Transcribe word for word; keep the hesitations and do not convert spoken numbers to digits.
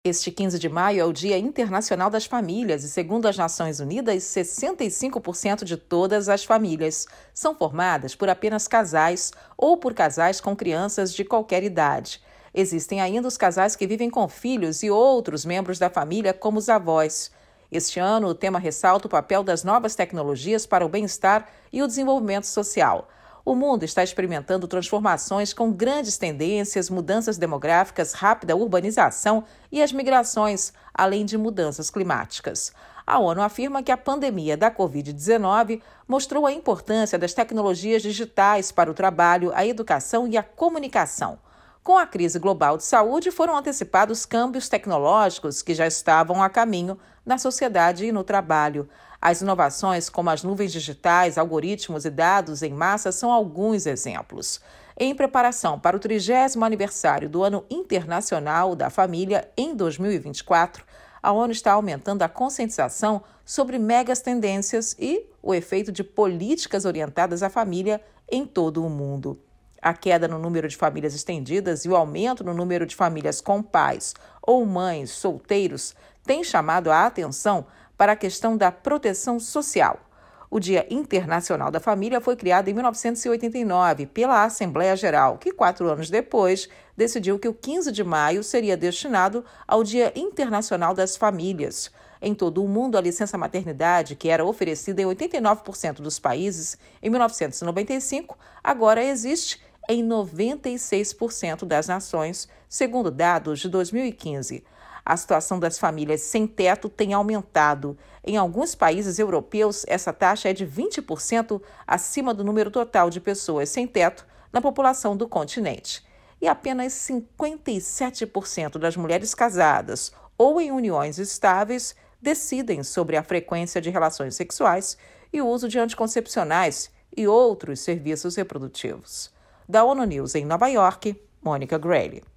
Este quinze de maio é o Dia Internacional das Famílias e, segundo as Nações Unidas, sessenta e cinco por cento de todas as famílias são formadas por apenas casais ou por casais com crianças de qualquer idade. Existem ainda os casais que vivem com filhos e outros membros da família, como os avós. Este ano, o tema ressalta o papel das novas tecnologias para o bem-estar e o desenvolvimento social. O mundo está experimentando transformações com grandes tendências, mudanças demográficas, rápida urbanização e as migrações, além de mudanças climáticas. A ONU afirma que a pandemia da covid dezenove mostrou a importância das tecnologias digitais para o trabalho, a educação e a comunicação. Com a crise global de saúde, foram antecipados câmbios tecnológicos que já estavam a caminho na sociedade e no trabalho. As inovações, como as nuvens digitais, algoritmos e dados em massa, são alguns exemplos. Em preparação para o trigésimo aniversário do Ano Internacional da Família, em dois mil e vinte e quatro, a ONU está aumentando a conscientização sobre megas tendências e o efeito de políticas orientadas à família em todo o mundo. A queda no número de famílias estendidas e o aumento no número de famílias com pais ou mães solteiros têm chamado a atenção para a questão da proteção social. O Dia Internacional da Família foi criado em mil novecentos e oitenta e nove pela Assembleia Geral, que quatro anos depois decidiu que o quinze de maio seria destinado ao Dia Internacional das Famílias. Em todo o mundo, a licença maternidade, que era oferecida em oitenta e nove por cento dos países em mil novecentos e noventa e cinco, agora existe em noventa e seis por cento das nações, segundo dados de dois mil e quinze. A situação das famílias sem teto tem aumentado. Em alguns países europeus, essa taxa é de vinte por cento acima do número total de pessoas sem teto na população do continente. E apenas cinquenta e sete por cento das mulheres casadas ou em uniões estáveis decidem sobre a frequência de relações sexuais e o uso de anticoncepcionais e outros serviços reprodutivos. Da ONU News em Nova York, Mônica Grayle.